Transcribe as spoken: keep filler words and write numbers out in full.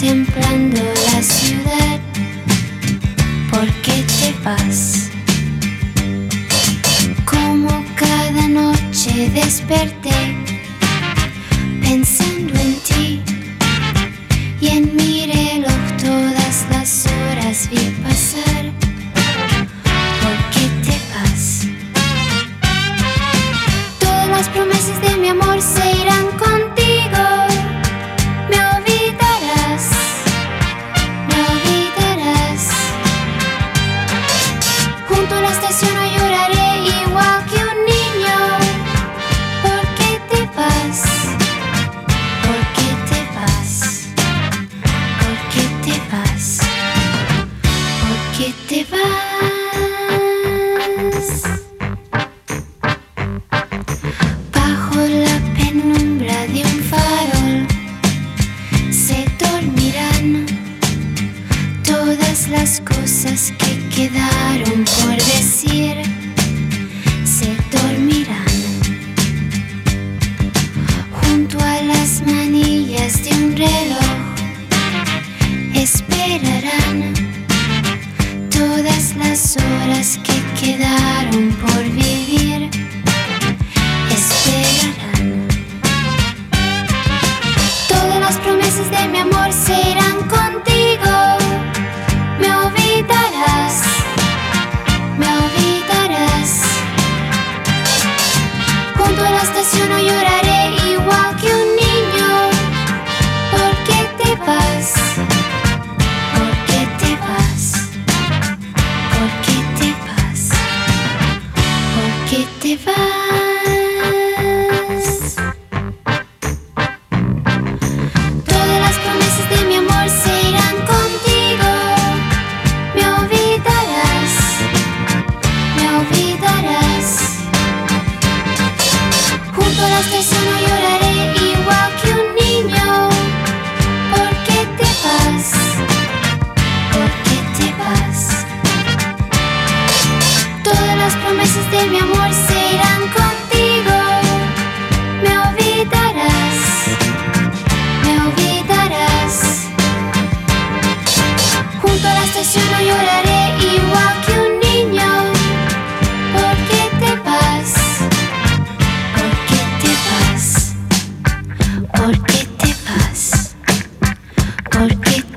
contemplando la ciudad. ¿Por qué te vas? Como cada noche desperté pensando en ti, y en mi reloj todas las horas vi pasar. ¿Por qué te vas? Todas las promesas de mi amor se irán contigo. Me olvidarás, me olvidarás. Junto a la estación no lloraré igual que un niño. ¿Por qué te vas? ¿Por qué te vas? ¿Por qué te vas? ¿Por qué te vas? Bajo la penumbra de un farol se dormirán todas las cosas que quedaron por decir. Se dormirán junto a las manillas de un reloj. Esperarán todas las horas que quedaron por vivir. Esperarán. Todas las promesas de mi amor se irán contigo. Me olvidarás, me olvidarás. Junto a la estación no lloraré igual que un niño. ¿Por qué te vas? ¿Por qué te vas? ¿Por qué te vas? ¿Por qué te vas? Todas las promesas de mi amor se irán contigo. Me olvidarás, me olvidarás. Junto a la estación no lloraré igual que un niño. ¿Por qué te vas? ¿Por qué te vas? Todas las promesas de mi amor se irán contigo. Me olvidarás, me olvidarás. Junto a la estación no lloraré igual que un niño. ¿Por qué te vas? ¿Por qué te vas? ¿Por qué te vas? ¿Por qué